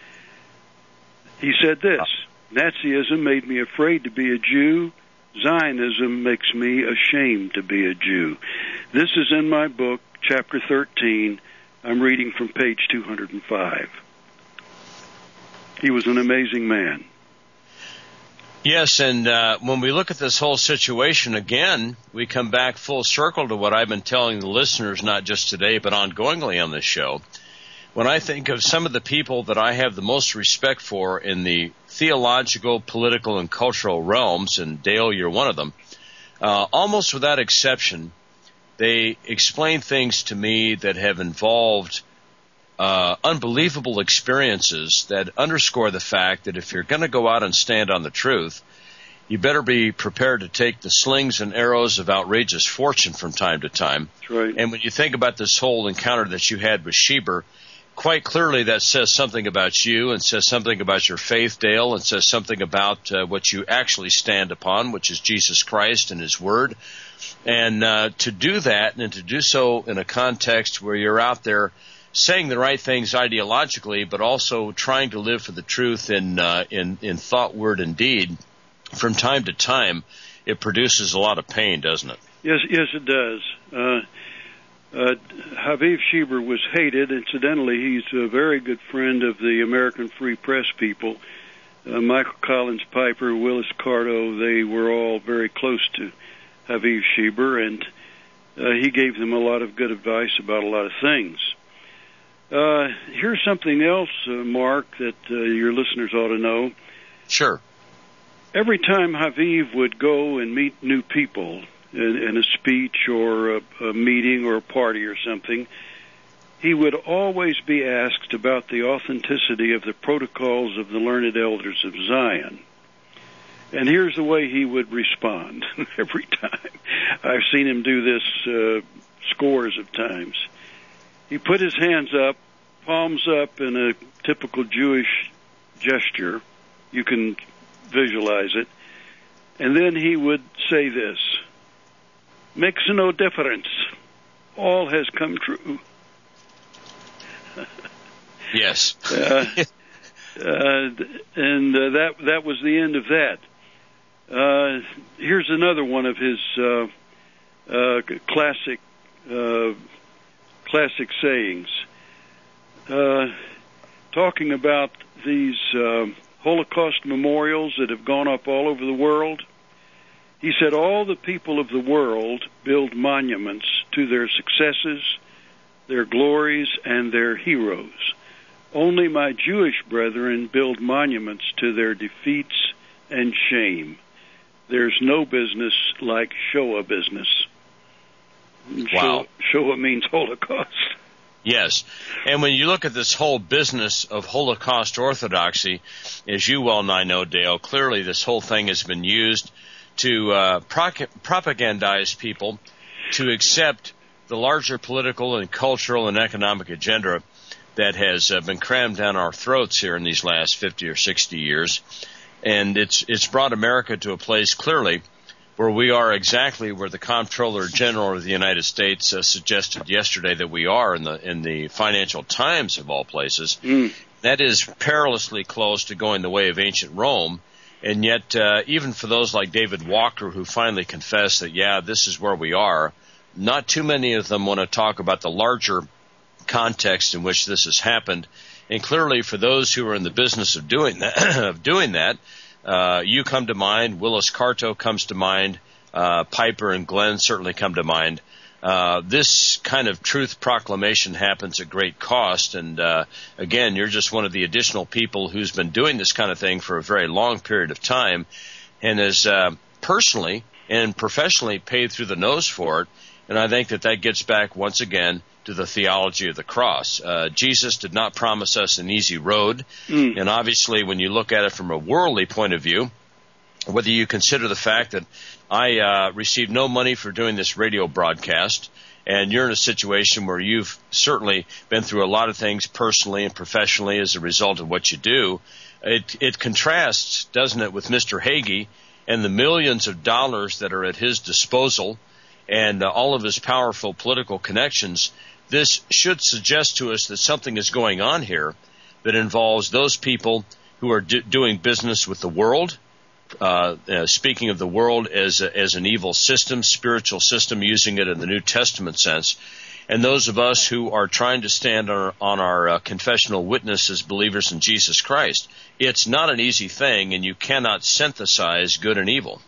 He said this, Nazism made me afraid to be a Jew. Zionism makes me ashamed to be a Jew. This is in my book, chapter thirteen. I'm reading from page two hundred five. He was an amazing man. Yes, and uh, when we look at this whole situation again, we come back full circle to what I've been telling the listeners, not just today, but ongoingly on this show. When I think of some of the people that I have the most respect for in the theological, political, and cultural realms, and Dale, you're one of them, uh, almost without exception, they explain things to me that have involved uh, unbelievable experiences that underscore the fact that if you're going to go out and stand on the truth, you better be prepared to take the slings and arrows of outrageous fortune from time to time. That's right. And when you think about this whole encounter that you had with Sheber, quite clearly that says something about you and says something about your faith, Dale, and says something about uh, what you actually stand upon, which is Jesus Christ and His Word. And uh, to do that and to do so in a context where you're out there saying the right things ideologically, but also trying to live for the truth in uh, in, in thought, word, and deed, from time to time, it produces a lot of pain, doesn't it? Yes, yes, it does. Uh, uh, Haviv Sheber was hated. Incidentally, he's a very good friend of the American Free Press people. Uh, Michael Collins Piper, Willis Carto, they were all very close to Haviv Sheber, and uh, he gave them a lot of good advice about a lot of things. Uh, here's something else, uh, Mark, that uh, your listeners ought to know. Sure. Every time Haviv would go and meet new people in, in a speech or a, a meeting or a party or something, he would always be asked about the authenticity of the protocols of the learned elders of Zion. And here's the way he would respond every time. I've seen him do this uh, scores of times. He put his hands up, palms up in a typical Jewish gesture. You can visualize it. And then he would say this, makes no difference. All has come true. Yes. uh, uh, and uh, that that was the end of that. Uh, here's another one of his uh, uh, classic uh, classic sayings, uh, talking about these uh, Holocaust memorials that have gone up all over the world. He said, all the people of the world build monuments to their successes, their glories, and their heroes. Only my Jewish brethren build monuments to their defeats and shame. There's no business like Shoah business. Wow. Shoah means Holocaust. Yes. And when you look at this whole business of Holocaust orthodoxy, as you well and I know, Dale, clearly this whole thing has been used to uh, pro- propagandize people to accept the larger political and cultural and economic agenda that has uh, been crammed down our throats here in these last fifty or sixty years. And it's it's brought America to a place, clearly, where we are exactly where the Comptroller General of the United States uh, suggested yesterday that we are in the in the Financial Times, of all places. Mm. That is perilously close to going the way of ancient Rome. And yet, uh, even for those like David Walker, who finally confessed that, yeah, this is where we are, not too many of them want to talk about the larger context in which this has happened. And clearly, for those who are in the business of doing that, of doing that, uh, you come to mind. Willis Carto comes to mind. Uh, Piper and Glenn certainly come to mind. Uh, this kind of truth proclamation happens at great cost. And uh, again, you're just one of the additional people who's been doing this kind of thing for a very long period of time, and has uh, personally and professionally paid through the nose for it. And I think that that gets back once again to the theology of the cross. Uh, Jesus did not promise us an easy road. Mm. And obviously, when you look at it from a worldly point of view, whether you consider the fact that I uh, received no money for doing this radio broadcast, and you're in a situation where you've certainly been through a lot of things personally and professionally as a result of what you do, it, it contrasts, doesn't it, with Mister Hagee and the millions of dollars that are at his disposal and uh, all of his powerful political connections. This should suggest to us that something is going on here that involves those people who are do- doing business with the world, uh, uh, speaking of the world as a, as an evil system, spiritual system, using it in the New Testament sense, and those of us who are trying to stand on our, on our uh, confessional witness as believers in Jesus Christ. It's not an easy thing, and you cannot synthesize good and evil.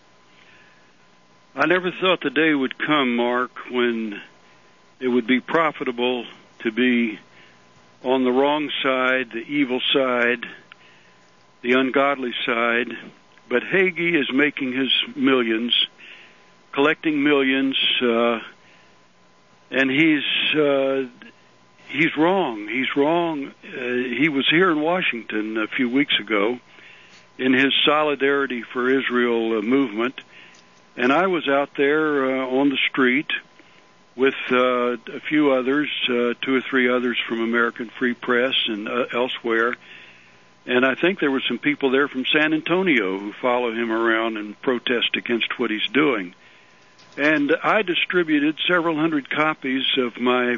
I never thought the day would come, Mark, when it would be profitable to be on the wrong side, the evil side, the ungodly side. But Hagee is making his millions, collecting millions, uh, and he's uh, he's wrong. He's wrong. Uh, he was here in Washington a few weeks ago in his Solidarity for Israel uh, movement, and I was out there uh, on the street with uh, a few others, uh, two or three others from American Free Press and uh, elsewhere. And I think there were some people there from San Antonio who follow him around and protest against what he's doing. And I distributed several hundred copies of my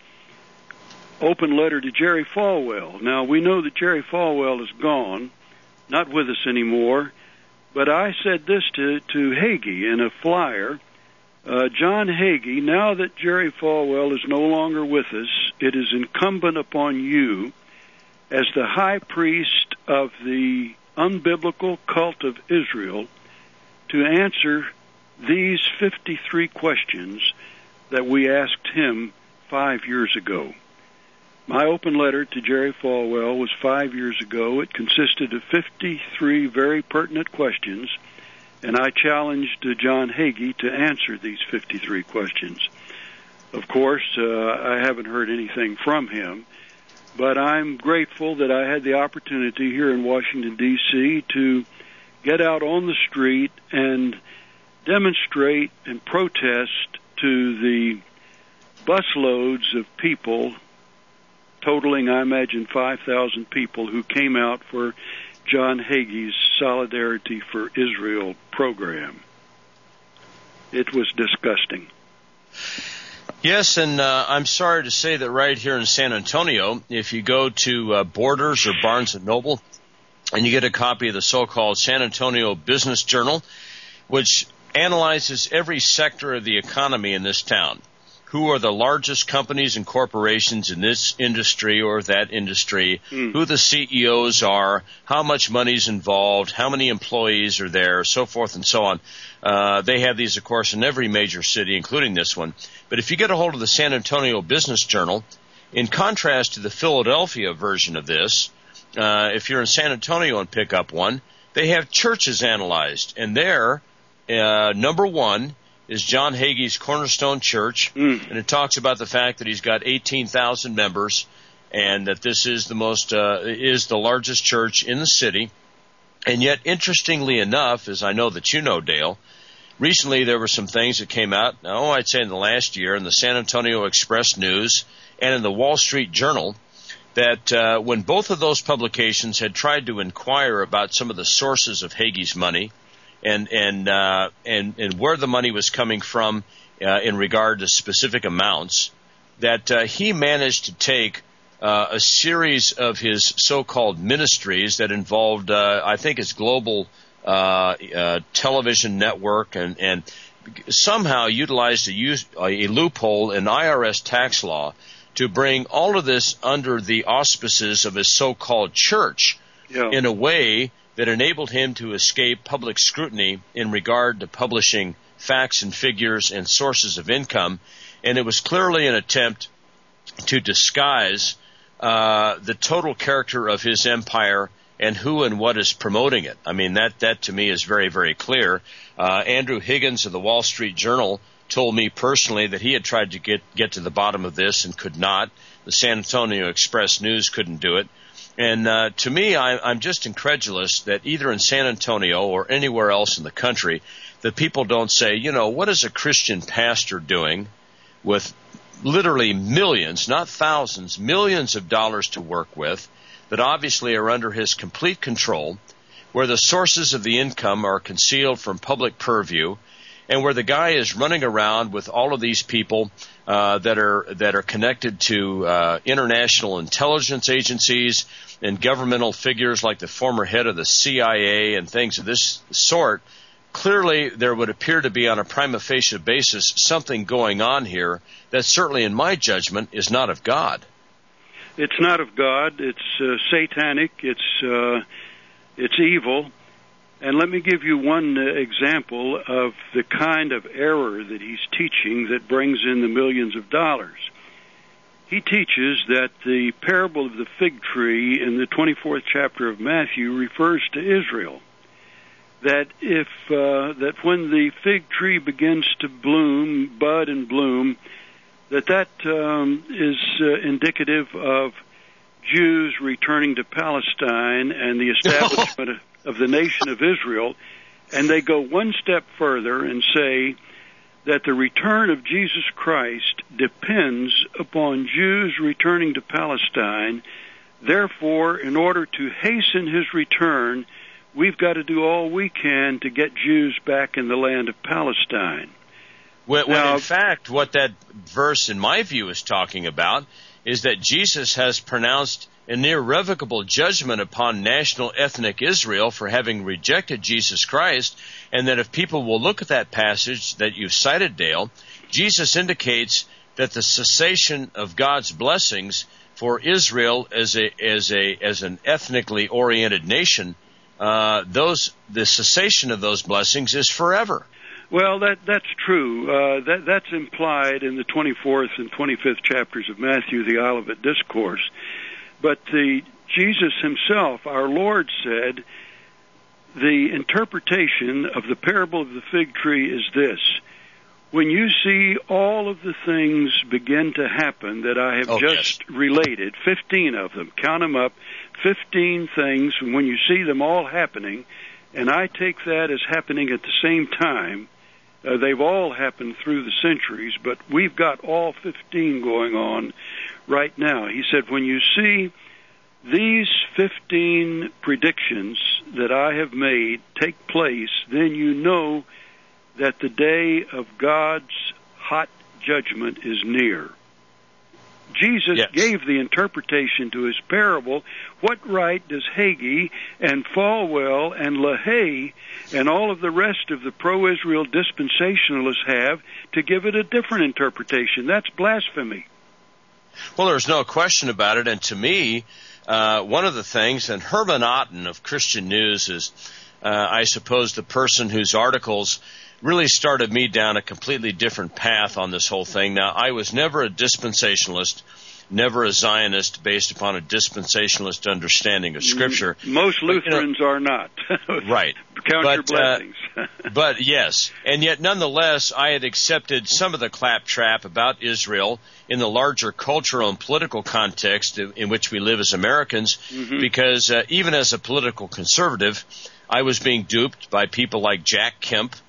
open letter to Jerry Falwell. Now, we know that Jerry Falwell is gone, not with us anymore, but I said this to, to Hagee in a flyer. Uh, John Hagee, now that Jerry Falwell is no longer with us, it is incumbent upon you as the high priest of the unbiblical cult of Israel to answer these fifty-three questions that we asked him five years ago. My open letter to Jerry Falwell was five years ago. It consisted of fifty-three very pertinent questions, and I challenged uh, John Hagee to answer these fifty-three questions. Of course, uh, I haven't heard anything from him, but I'm grateful that I had the opportunity here in Washington, D C to get out on the street and demonstrate and protest to the busloads of people, totaling, I imagine, five thousand people who came out for John Hagee's Solidarity for Israel program. It was disgusting. Yes, and uh, I'm sorry to say that right here in San Antonio, if you go to uh, Borders or Barnes and Noble and you get a copy of the so-called San Antonio Business Journal, which analyzes every sector of the economy in this town, who are the largest companies and corporations in this industry or that industry, mm. who the C E Os are, how much money's involved, how many employees are there, so forth and so on. Uh, they have these, of course, in every major city, including this one. But if you get a hold of the San Antonio Business Journal, in contrast to the Philadelphia version of this, uh, if you're in San Antonio and pick up one, they have churches analyzed. And there, uh, number one is John Hagee's Cornerstone Church, mm. and it talks about the fact that he's got eighteen thousand members and that this is the most uh, is the largest church in the city. And yet, interestingly enough, as I know that you know, Dale, recently there were some things that came out, oh, I'd say in the last year, in the San Antonio Express News and in the Wall Street Journal, that uh, when both of those publications had tried to inquire about some of the sources of Hagee's money and and uh, and, and where the money was coming from uh, in regard to specific amounts, that uh, he managed to take uh, a series of his so-called ministries that involved, uh, I think, his global uh, uh, television network and, and somehow utilized a, use, a loophole in I R S tax law to bring all of this under the auspices of his so-called church yeah. in a way that enabled him to escape public scrutiny in regard to publishing facts and figures and sources of income. And it was clearly an attempt to disguise uh, the total character of his empire and who and what is promoting it. I mean, that, that to me is very, very clear. Uh, Andrew Higgins of the Wall Street Journal told me personally that he had tried to get, get to the bottom of this and could not. The San Antonio Express News couldn't do it. And uh, to me, I, I'm just incredulous that either in San Antonio or anywhere else in the country that people don't say, you know, what is a Christian pastor doing with literally millions, not thousands, millions of dollars to work with that obviously are under his complete control, where the sources of the income are concealed from public purview, and where the guy is running around with all of these people uh, that are that are connected to uh, international intelligence agencies and governmental figures like the former head of the C I A and things of this sort. Clearly, there would appear to be on a prima facie basis something going on here that certainly, in my judgment, is not of God. It's not of God. It's uh, satanic. It's uh, it's evil. And let me give you one uh, example of the kind of error that he's teaching that brings in the millions of dollars. He teaches that the parable of the fig tree in the twenty-fourth chapter of Matthew refers to Israel. That if uh, that when the fig tree begins to bloom, bud and bloom, that that um, is uh, indicative of Jews returning to Palestine and the establishment of of the nation of Israel, and they go one step further and say that the return of Jesus Christ depends upon Jews returning to Palestine. Therefore, in order to hasten his return, we've got to do all we can to get Jews back in the land of Palestine. When, now, when in fact, what that verse, in my view, is talking about is that Jesus has pronounced an irrevocable judgment upon national ethnic Israel for having rejected Jesus Christ, and that if people will look at that passage that you've cited, Dale, Jesus indicates that the cessation of God's blessings for Israel as a as a as an ethnically oriented nation, uh, those the cessation of those blessings is forever. Well, that that's true. Uh, that that's implied in the twenty-fourth and twenty-fifth chapters of Matthew, the Olivet Discourse. But the Jesus himself, our Lord, said the interpretation of the parable of the fig tree is this: when you see all of the things begin to happen that I have oh, just yes. related, fifteen of them, count them up, fifteen things, and when you see them all happening, and I take that as happening at the same time, uh, they've all happened through the centuries, but we've got all fifteen going on right now. He said, when you see these fifteen predictions that I have made take place, then you know that the day of God's hot judgment is near. Jesus yes. gave the interpretation to his parable. What right does Hagee and Falwell and LaHaye and all of the rest of the pro-Israel dispensationalists have to give it a different interpretation? That's blasphemy. Well, there's no question about it. And to me, uh, one of the things, and Herman Otten of Christian News is, uh, I suppose, the person whose articles really started me down a completely different path on this whole thing. Now, I was never a dispensationalist, never a Zionist based upon a dispensationalist understanding of Scripture. Most Lutherans but, you know, are not. Right. Count but, your blessings. uh, but, yes. And yet, nonetheless, I had accepted some of the claptrap about Israel in the larger cultural and political context in which we live as Americans, mm-hmm. because uh, even as a political conservative, I was being duped by people like Jack Kemp,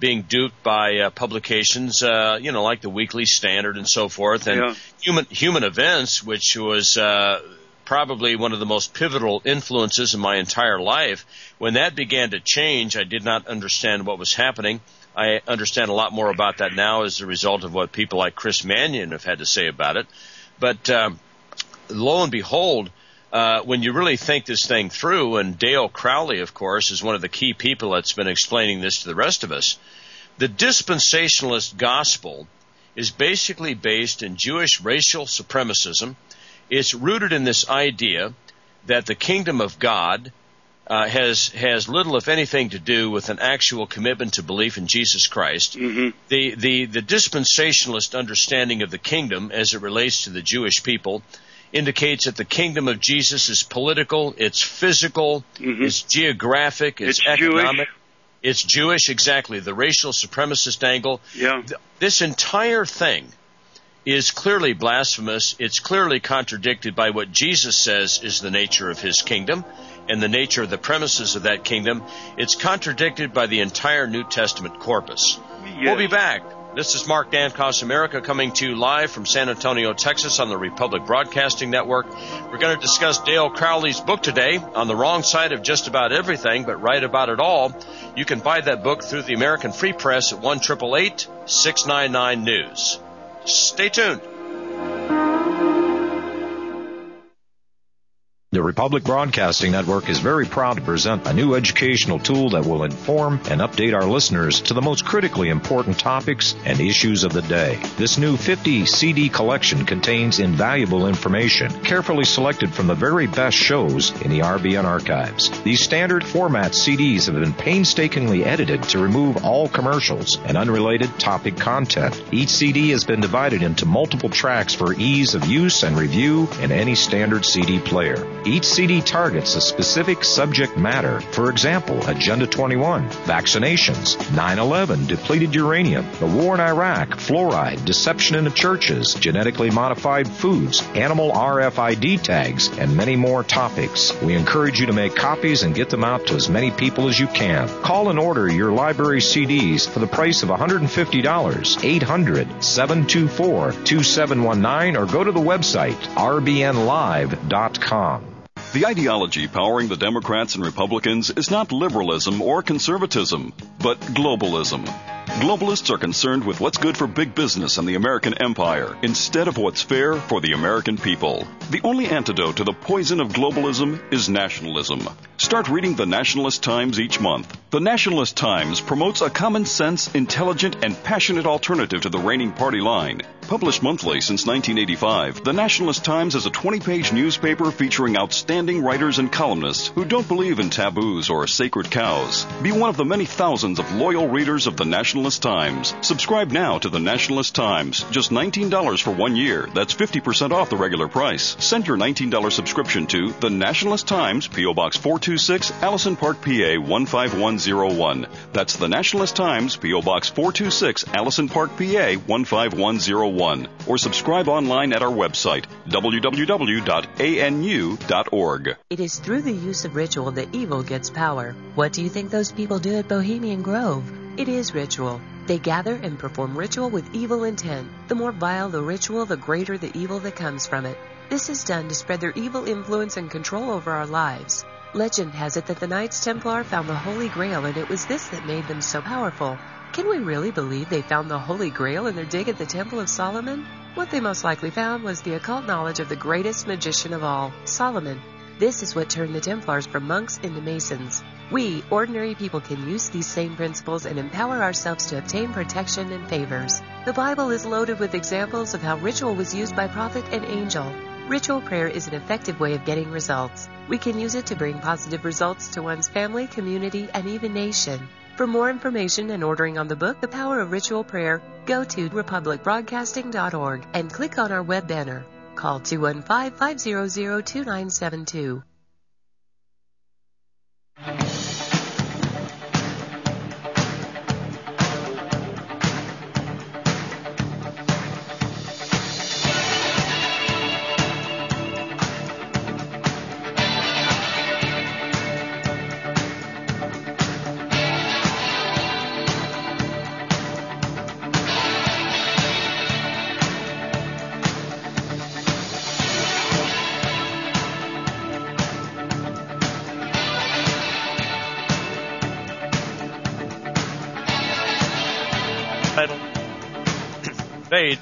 being duped by uh, publications, uh, you know, like the Weekly Standard and so forth, and yeah. Human Human Events, which was uh, probably one of the most pivotal influences in my entire life. When that began to change, I did not understand what was happening. I understand a lot more about that now as a result of what people like Chris Mannion have had to say about it. But um, lo and behold, uh, when you really think this thing through, and Dale Crowley, of course, is one of the key people that's been explaining this to the rest of us, the dispensationalist gospel is basically based in Jewish racial supremacism. It's rooted in this idea that the kingdom of God uh, has has little, if anything, to do with an actual commitment to belief in Jesus Christ. Mm-hmm. The, the, the dispensationalist understanding of the kingdom as it relates to the Jewish people indicates that the kingdom of Jesus is political, it's physical, mm-hmm. it's geographic, it's, it's economic. Jewish. It's Jewish, exactly, the racial supremacist angle. Yeah. This entire thing is clearly blasphemous. It's clearly contradicted by what Jesus says is the nature of his kingdom and the nature of the premises of that kingdom. It's contradicted by the entire New Testament corpus. Yes. We'll be back. This is Mark Dankos America coming to you live from San Antonio, Texas on the Republic Broadcasting Network. We're going to discuss Dale Crowley's book today, On the Wrong Side of Just About Everything, but Right About It All. You can buy that book through the American Free Press at one eight eight eight, six nine nine, news. Stay tuned. The Republic Broadcasting Network is very proud to present a new educational tool that will inform and update our listeners to the most critically important topics and issues of the day. This new fifty C D collection contains invaluable information, carefully selected from the very best shows in the R B N archives. These standard format C Ds have been painstakingly edited to remove all commercials and unrelated topic content. Each C D has been divided into multiple tracks for ease of use and review in any standard C D player. Each C D targets a specific subject matter. For example, Agenda twenty-one, vaccinations, nine eleven, depleted uranium, the war in Iraq, fluoride, deception in the churches, genetically modified foods, animal R F I D tags, and many more topics. We encourage you to make copies and get them out to as many people as you can. Call and order your library C Ds for the price of one hundred fifty dollars, eight hundred, seven two four, two seven one nine, or go to the website r b n live dot com. The ideology powering the Democrats and Republicans is not liberalism or conservatism, but globalism. Globalists are concerned with what's good for big business and the American empire, instead of what's fair for the American people. The only antidote to the poison of globalism is nationalism. Start reading the Nationalist Times each month. The Nationalist Times promotes a common sense, intelligent, and passionate alternative to the reigning party line. Published monthly since nineteen eighty-five, the Nationalist Times is a twenty-page newspaper featuring outstanding writers and columnists who don't believe in taboos or sacred cows. Be one of the many thousands of loyal readers of the Nationalist Times. Subscribe now to the Nationalist Times. Just nineteen dollars for one year. That's fifty percent off the regular price. Send your nineteen dollars subscription to the Nationalist Times, P O Box four two six, Allison Park, P A one five one zero one. That's the Nationalist Times, P O Box four two six, Allison Park, P A one five one zero one. Or subscribe online at our website, w w w dot a n u dot org. It is through the use of ritual that evil gets power. What do you think those people do at Bohemian Grove? It is ritual. They gather and perform ritual with evil intent. The more vile the ritual, the greater the evil that comes from it. This is done to spread their evil influence and control over our lives. Legend has it that the Knights Templar found the Holy Grail, and it was this that made them so powerful. Can we really believe they found the Holy Grail in their dig at the Temple of Solomon? What they most likely found was the occult knowledge of the greatest magician of all, Solomon. This is what turned the Templars from monks into Masons. We, ordinary people, can use these same principles and empower ourselves to obtain protection and favors. The Bible is loaded with examples of how ritual was used by prophet and angel. Ritual prayer is an effective way of getting results. We can use it to bring positive results to one's family, community, and even nation. For more information and ordering on the book, The Power of Ritual Prayer, go to republic broadcasting dot org and click on our web banner. Call two one five, five zero zero, two nine seven two. Spade.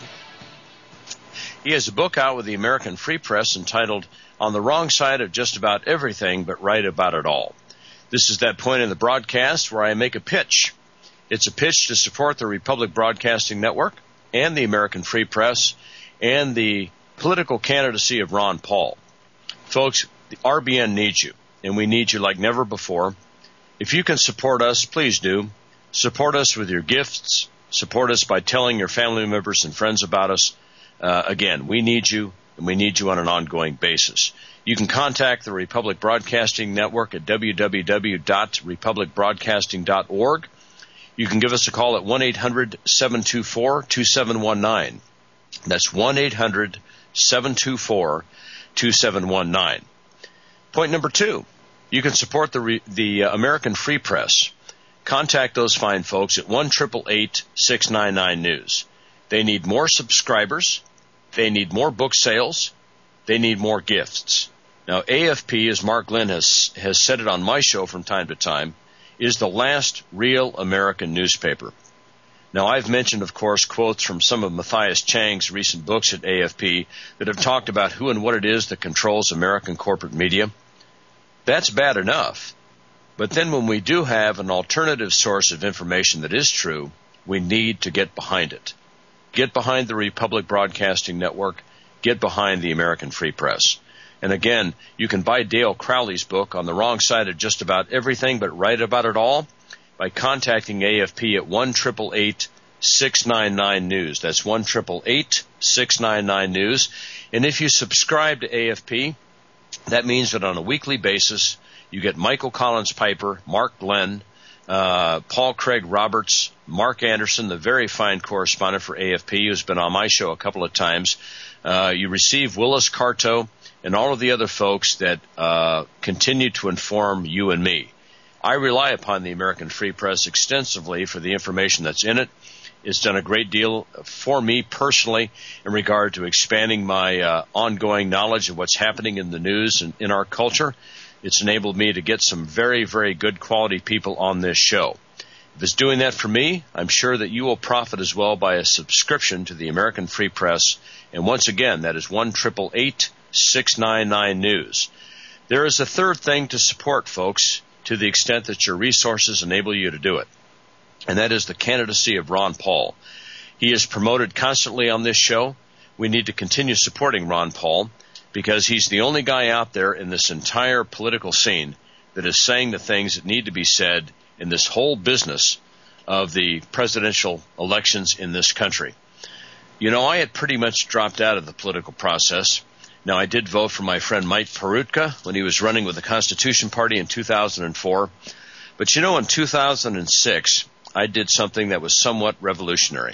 He has a book out with the American Free Press entitled On the Wrong Side of Just About Everything, but Right About It All. This is that point in the broadcast where I make a pitch. It's a pitch to support the Republic Broadcasting Network and the American Free Press and the political candidacy of Ron Paul. Folks, the R B N needs you, and we need you like never before. If you can support us, please do. Support us with your gifts. Support us by telling your family members and friends about us. Uh, again, we need you, and we need you on an ongoing basis. You can contact the Republic Broadcasting Network at w w w dot republic broadcasting dot org. You can give us a call at one eight hundred seven two four two seven one nine. That's one eight hundred seven two four two seven one nine. Point number two, you can support the re- the uh, American Free Press. Contact those fine folks at one eight eight eight six nine nine news. They need more subscribers. They need more book sales. They need more gifts. Now, A F P, as Mark Glenn has, has said it on my show from time to time, is the last real American newspaper. Now, I've mentioned, of course, quotes from some of Matthias Chang's recent books at A F P that have talked about who and what it is that controls American corporate media. That's bad enough. But then when we do have an alternative source of information that is true, we need to get behind it. Get behind the Republic Broadcasting Network. Get behind the American Free Press. And again, you can buy Dale Crowley's book On the Wrong Side of Just About Everything, but Right About It All by contacting A F P at one eight eight eight six nine nine news. That's one eight eight eight six nine nine news. And if you subscribe to A F P, that means that on a weekly basis, you get Michael Collins Piper, Mark Glenn, uh, Paul Craig Roberts, Mark Anderson, the very fine correspondent for A F P, who's been on my show a couple of times. Uh, you receive Willis Carto and all of the other folks that uh, continue to inform you and me. I rely upon the American Free Press extensively for the information that's in it. It's done a great deal for me personally in regard to expanding my uh, ongoing knowledge of what's happening in the news and in our culture. It's enabled me to get some very, very good quality people on this show. If it's doing that for me, I'm sure that you will profit as well by a subscription to the American Free Press. And once again, that is one eight eight eight six nine nine news. There is a third thing to support, folks, to the extent that your resources enable you to do it. And that is the candidacy of Ron Paul. He is promoted constantly on this show. We need to continue supporting Ron Paul because he's the only guy out there in this entire political scene that is saying the things that need to be said in this whole business of the presidential elections in this country. You know, I had pretty much dropped out of the political process. Now, I did vote for my friend Mike Perutka when he was running with the Constitution Party in two thousand four. But you know, in two thousand six, I did something that was somewhat revolutionary.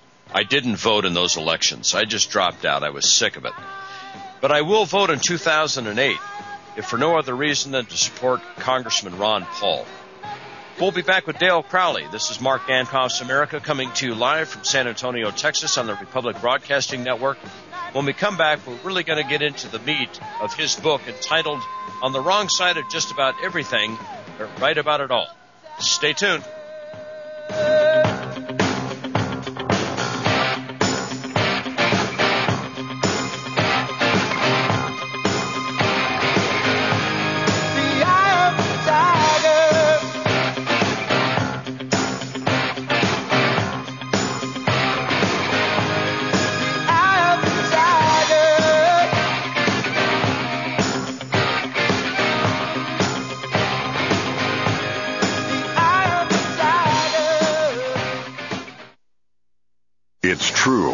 I didn't vote in those elections. I just dropped out. I was sick of it. But I will vote in two thousand eight, if for no other reason than to support Congressman Ron Paul. We'll be back with Dale Crowley. This is Mark Dankoff's America coming to you live from San Antonio, Texas on the Republic Broadcasting Network. When we come back, we're really going to get into the meat of his book entitled On the Wrong Side of Just About Everything, but Right About It All. Stay tuned. It's true.